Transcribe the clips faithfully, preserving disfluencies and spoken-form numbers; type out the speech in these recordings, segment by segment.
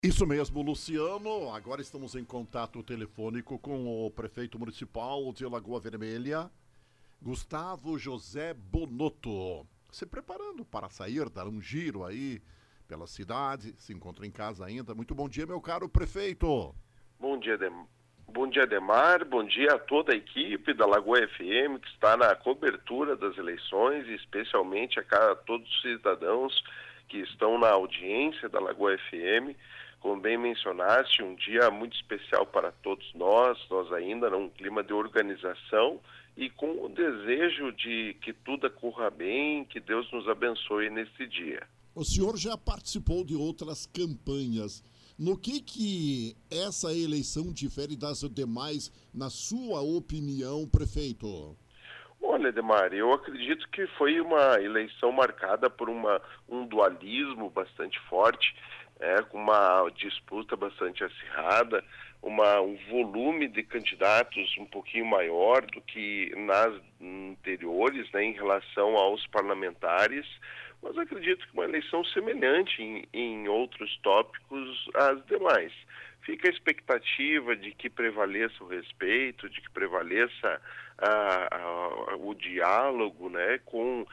Isso mesmo, Luciano. Agora estamos em contato telefônico com o prefeito municipal de Lagoa Vermelha, Gustavo José Bonotto. Se preparando para sair, dar um giro aí pela cidade, se encontra em casa ainda. Muito bom dia, meu caro prefeito. Bom dia, Dem... bom dia, Demar. Bom dia a toda a equipe da Lagoa F M que está na cobertura das eleições, e especialmente a todos os cidadãos que estão na audiência da Lagoa F M. Como bem mencionaste, um dia muito especial para todos nós, nós ainda num clima de organização e com o desejo de que tudo corra bem, que Deus nos abençoe neste dia. O senhor já participou de outras campanhas. No que que essa eleição difere das demais, na sua opinião, prefeito? Olha, Edmar, eu acredito que foi uma eleição marcada por uma, um dualismo bastante forte, é, com uma disputa bastante acirrada, uma, um volume de candidatos um pouquinho maior do que nas anteriores, né, em relação aos parlamentares, mas acredito que uma eleição semelhante em, em outros tópicos às demais. Fica a expectativa de que prevaleça o respeito, de que prevaleça ah, ah, o diálogo, né, com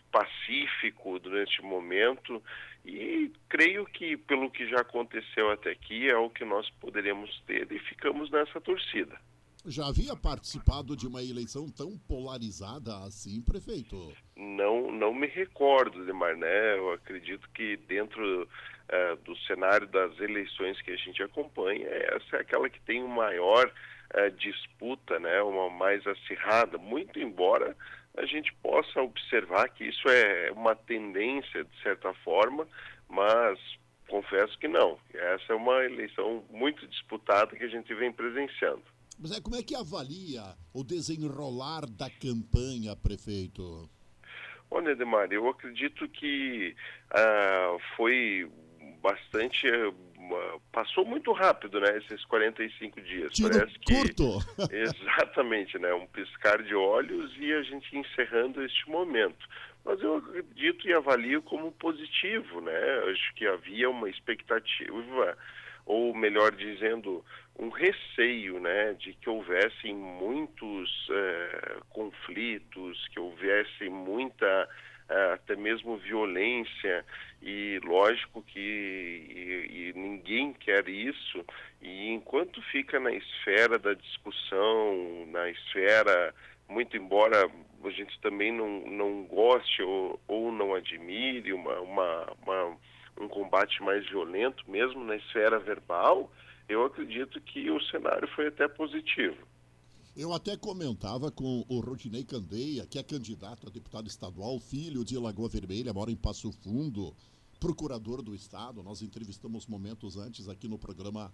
pacífico durante o momento, e creio que pelo que já aconteceu até aqui é o que nós poderemos ter e ficamos nessa torcida. Já havia participado de uma eleição tão polarizada assim, prefeito? Não, não me recordo, Demar, né? Eu acredito que dentro uh, do cenário das eleições que a gente acompanha, essa é aquela que tem uma maior uh, disputa, né? Uma mais acirrada, muito embora a gente possa observar que isso é uma tendência, de certa forma, mas confesso que não. Essa é uma eleição muito disputada que a gente vem presenciando. Mas é, como é que avalia o desenrolar da campanha, prefeito? Olha, Edmar, eu acredito que uh, foi bastante... Uh, passou muito rápido, né, esses quarenta e cinco dias. Tiro Parece que, curto. Exatamente, né, um piscar de olhos e a gente encerrando este momento. Mas eu acredito e avalio como positivo, né? Acho que havia uma expectativa, ou melhor dizendo, um receio, né, de que houvessem muitos eh, conflitos, que houvesse muita, eh, até mesmo violência, e lógico que e, e ninguém quer isso, e enquanto fica na esfera da discussão, na esfera, muito embora a gente também não, não goste ou, ou não admire uma, uma, uma, um combate mais violento, mesmo na esfera verbal, eu acredito que o cenário foi até positivo. Eu até comentava com o Rodinei Candeia, que é candidato a deputado estadual, filho de Lagoa Vermelha, mora em Passo Fundo, procurador do estado. Nós entrevistamos momentos antes aqui no programa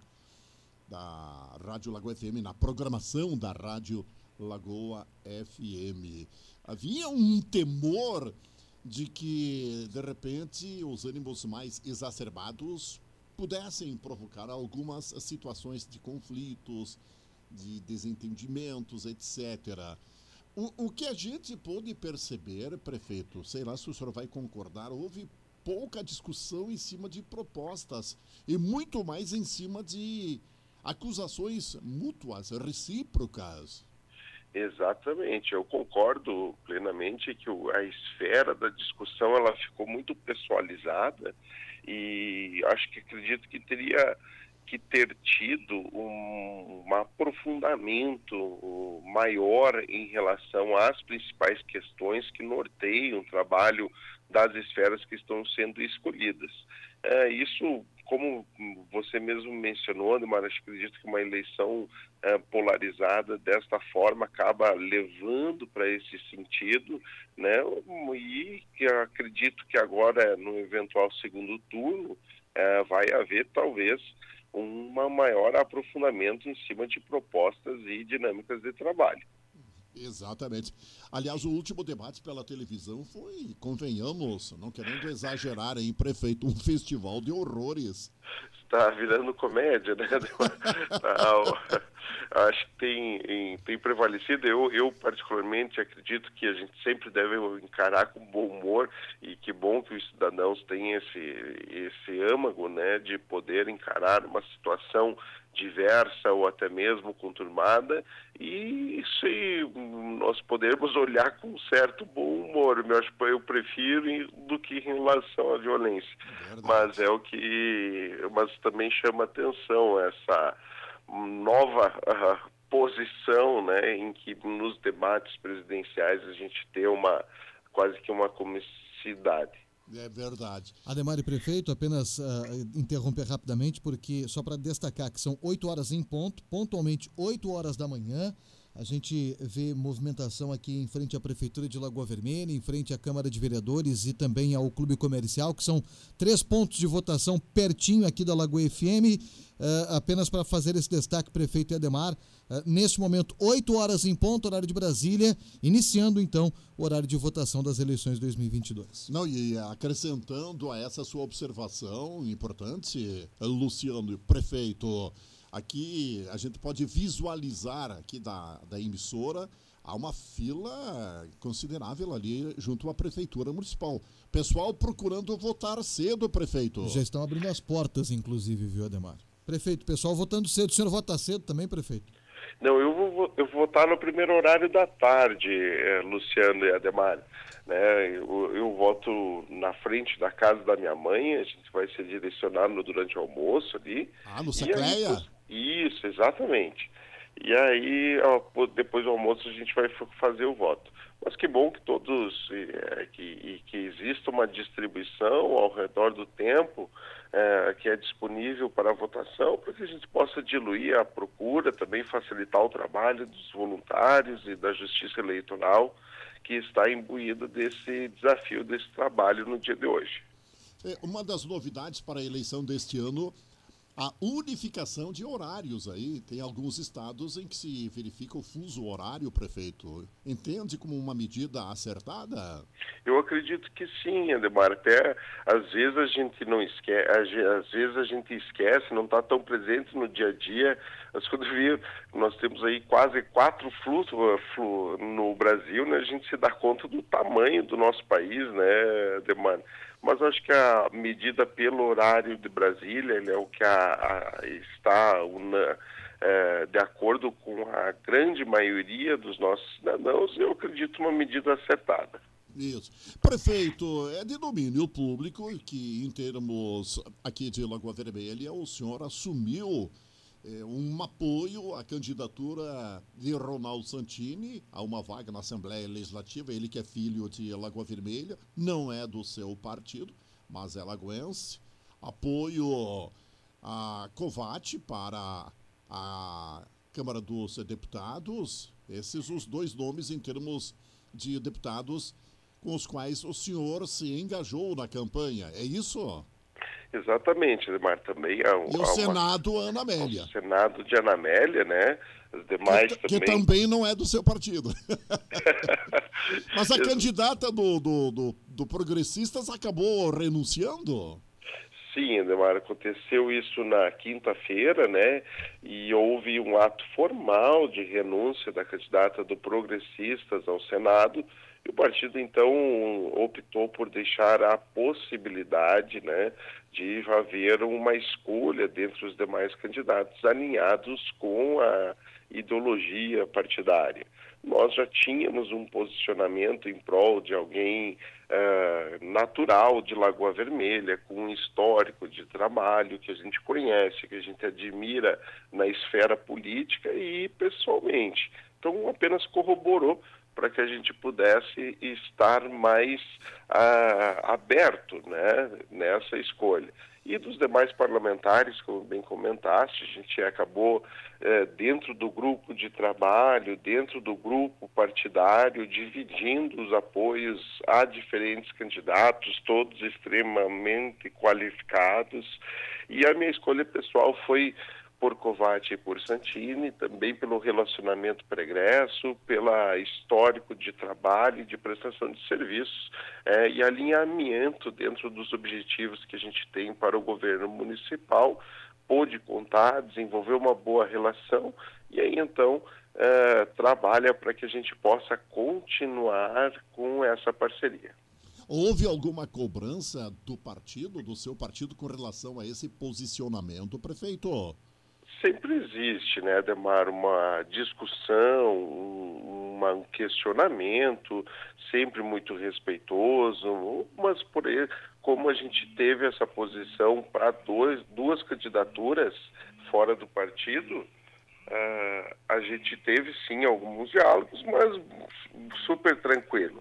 da Rádio Lagoa F M, na programação da Rádio Lagoa F M. Havia um temor de que, de repente, os ânimos mais exacerbados pudessem provocar algumas situações de conflitos, de desentendimentos, etcétera. O, o que a gente pôde perceber, prefeito, sei lá se o senhor vai concordar, houve pouca discussão em cima de propostas e muito mais em cima de acusações mútuas, recíprocas. Exatamente, eu concordo plenamente que a esfera da discussão ela ficou muito pessoalizada, e acho que acredito que teria que ter tido um, um aprofundamento maior em relação às principais questões que norteiam o trabalho das esferas que estão sendo escolhidas. É, isso, como você mesmo mencionou, mas acredito que uma eleição é, polarizada desta forma acaba levando para esse sentido, né? E que acredito que agora, no eventual segundo turno, é, vai haver talvez um maior aprofundamento em cima de propostas e dinâmicas de trabalho. Exatamente. Aliás, o último debate pela televisão foi, convenhamos, não querendo exagerar, hein, prefeito, um festival de horrores. Está virando comédia, né? acho que tem, em, tem prevalecido. Eu, eu, particularmente, acredito que a gente sempre deve encarar com bom humor, e que bom que os cidadãos têm esse, esse âmago, né, de poder encarar uma situação diversa ou até mesmo conturmada, e isso aí nós podemos olhar com certo bom humor. Eu acho que eu prefiro do que em relação à violência. Verdade. Mas é o que, mas também chama atenção essa nova uh, posição, né, em que nos debates presidenciais a gente tem uma quase que uma comicidade. É verdade. Ademar e prefeito, apenas uh, interromper rapidamente, porque só para destacar que são oito horas em ponto, pontualmente oito horas da manhã, a gente vê movimentação aqui em frente à Prefeitura de Lagoa Vermelha, em frente à Câmara de Vereadores e também ao Clube Comercial, que são três pontos de votação pertinho aqui da Lagoa F M. Uh, apenas para fazer esse destaque, prefeito Ademar, uh, neste momento, oito horas em ponto, horário de Brasília, iniciando então o horário de votação das eleições dois mil e vinte e dois. Não, e acrescentando a essa sua observação importante, Luciano, prefeito, aqui a gente pode visualizar aqui da, da emissora, há uma fila considerável ali junto à Prefeitura Municipal. Pessoal procurando votar cedo, prefeito. Já estão abrindo as portas, inclusive, viu, Ademar? Prefeito, pessoal votando cedo. O senhor vota cedo também, prefeito? Não, eu vou, eu vou votar no primeiro horário da tarde, eh, Luciano e Ademar. Né? Eu, eu voto na frente da casa da minha mãe, a gente vai ser direcionado durante o almoço ali. Ah, no Secleia? Isso, exatamente. E aí, ó, depois do almoço, a gente vai fazer o voto. Mas que bom que todos, é, que, que exista uma distribuição ao redor do tempo é, que é disponível para a votação, para que a gente possa diluir a procura, também facilitar o trabalho dos voluntários e da Justiça Eleitoral, que está imbuída desse desafio, desse trabalho no dia de hoje. É, uma das novidades para a eleição deste ano, a unificação de horários aí. Tem alguns estados em que se verifica o fuso horário, prefeito. Entende como uma medida acertada? Eu acredito que sim, Ademar. Até às vezes a gente não esquece, às vezes a gente esquece, não está tão presente no dia a dia. Mas quando vi, nós temos aí quase quatro fluxos flu, no Brasil, né? A gente se dá conta do tamanho do nosso país, né, Ademar? Mas acho que a medida pelo horário de Brasília, ele é o que a, a, está una, é, de acordo com a grande maioria dos nossos cidadãos. Eu acredito uma medida acertada. Isso. Prefeito, é de domínio público que, em termos aqui de Lagoa Vermelha, o senhor assumiu é, um apoio à candidatura de Ronaldo Santini a uma vaga na Assembleia Legislativa. Ele que é filho de Lagoa Vermelha, não é do seu partido, mas é lagoense. Apoio a Covatti para a Câmara dos Deputados. Esses os dois nomes em termos de deputados com os quais o senhor se engajou na campanha. É isso? Exatamente, Ademar, também há, e o há Senado, uma, Ana Amélia. O Senado de Ana Amélia, né? As demais que, também... que também não é do seu partido. Mas a candidata do, do, do, do Progressistas acabou renunciando? Sim, Ademar, aconteceu isso na quinta-feira, né? E houve um ato formal de renúncia da candidata do Progressistas ao Senado. E o partido, então, optou por deixar a possibilidade, né, de haver uma escolha dentre os demais candidatos alinhados com a ideologia partidária. Nós já tínhamos um posicionamento em prol de alguém uh, natural de Lagoa Vermelha, com um histórico de trabalho que a gente conhece, que a gente admira na esfera política e pessoalmente. Então, apenas corroborou para que a gente pudesse estar mais ah, aberto, né, nessa escolha. E dos demais parlamentares, como bem comentaste, a gente acabou eh, dentro do grupo de trabalho, dentro do grupo partidário, dividindo os apoios a diferentes candidatos, todos extremamente qualificados. E a minha escolha pessoal foi por Covatti e por Santini, também pelo relacionamento pregresso, pela histórico de trabalho e de prestação de serviços é, e alinhamento dentro dos objetivos que a gente tem para o governo municipal, pôde contar, desenvolveu uma boa relação e aí então uh, trabalha para que a gente possa continuar com essa parceria. Houve alguma cobrança do partido, do seu partido, com relação a esse posicionamento, prefeito? Sempre existe, né, Ademar, uma discussão, um, uma, um questionamento, sempre muito respeitoso, mas por aí, como a gente teve essa posição para duas candidaturas fora do partido, uh, a gente teve sim alguns diálogos, mas super tranquilo.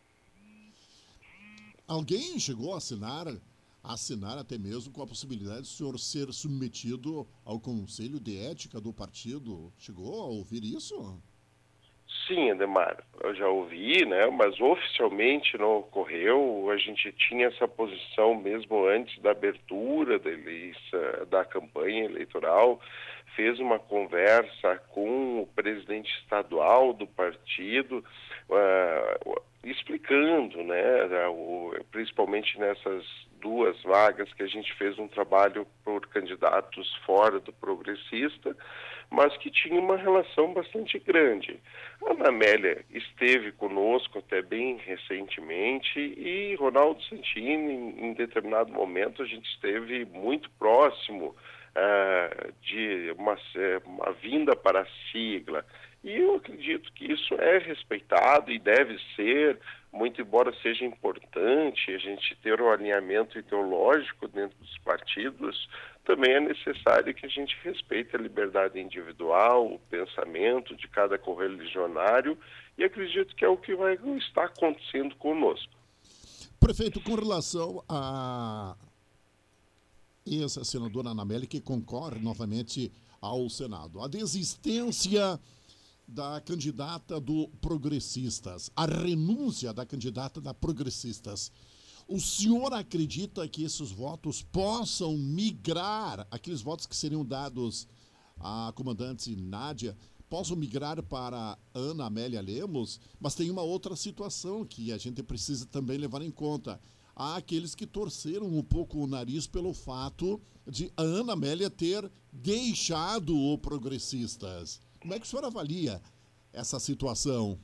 Alguém chegou a assinar, a assinar até mesmo com a possibilidade do senhor ser submetido ao Conselho de Ética do partido? Chegou a ouvir isso? Sim, Ademar, eu já ouvi, né? Mas oficialmente não ocorreu. A gente tinha essa posição mesmo antes da abertura da, eleição, da campanha eleitoral. Fez uma conversa com o presidente estadual do partido, uh, explicando, né, o, principalmente nessas duas vagas que a gente fez um trabalho por candidatos fora do progressista, mas que tinha uma relação bastante grande. A Ana Amélia esteve conosco até bem recentemente e Ronaldo Santini, em, em determinado momento, a gente esteve muito próximo Uh, de uma, uma vinda para a sigla. E eu acredito que isso é respeitado e deve ser, muito embora seja importante a gente ter um alinhamento ideológico dentro dos partidos, também é necessário que a gente respeite a liberdade individual, o pensamento de cada correligionário, e acredito que é o que vai estar acontecendo conosco. Prefeito, com relação a essa senadora Ana Amélia, que concorre novamente ao Senado. A desistência da candidata do Progressistas, a renúncia da candidata da Progressistas. O senhor acredita que esses votos possam migrar, aqueles votos que seriam dados à comandante Nádia, possam migrar para Ana Amélia Lemos? Mas tem uma outra situação que a gente precisa também levar em conta. Há aqueles que torceram um pouco o nariz pelo fato de a Ana Amélia ter deixado o Progressistas. Como é que o senhor avalia essa situação?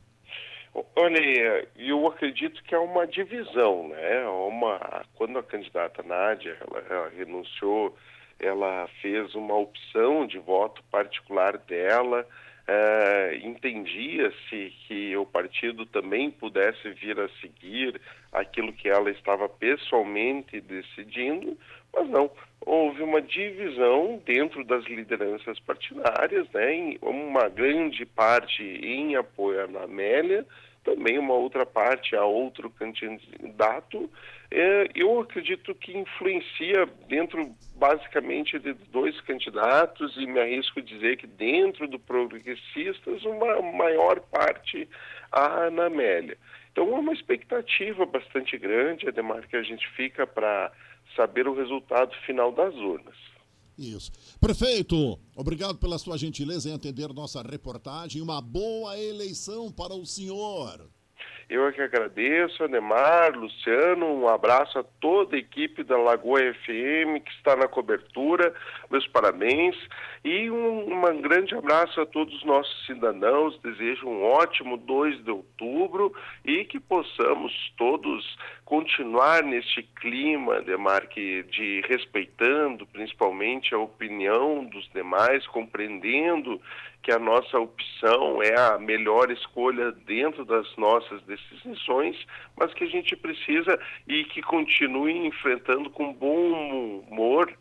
Olha, eu acredito que há uma divisão, né? Uma, quando a candidata Nádia ela, ela renunciou, ela fez uma opção de voto particular dela. É, entendia-se que o partido também pudesse vir a seguir aquilo que ela estava pessoalmente decidindo, mas não, houve uma divisão dentro das lideranças partidárias, né, em uma grande parte em apoio à Ana Amélia, também uma outra parte a outro candidato. É, eu acredito que influencia dentro, basicamente, de dois candidatos e me arrisco a dizer que dentro do Progressistas, uma maior parte a Ana Amélia. Então, é uma expectativa bastante grande, Ademar, que a gente fica para saber o resultado final das urnas. Isso. Prefeito, obrigado pela sua gentileza em atender nossa reportagem. Uma boa eleição para o senhor. Eu é que agradeço, Ademar, Luciano, um abraço a toda a equipe da Lagoa F M que está na cobertura, meus parabéns, e um, um grande abraço a todos os nossos cidadãos, desejo um ótimo dois de outubro e que possamos todos continuar neste clima, Ademar, que de respeitando principalmente a opinião dos demais, compreendendo que a nossa opção é a melhor escolha dentro das nossas decisões, mas que a gente precisa e que continue enfrentando com bom humor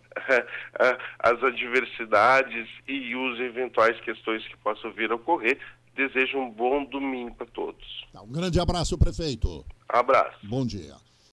as adversidades e os eventuais questões que possam vir a ocorrer. Desejo um bom domingo para todos. Um grande abraço, prefeito. Abraço. Bom dia.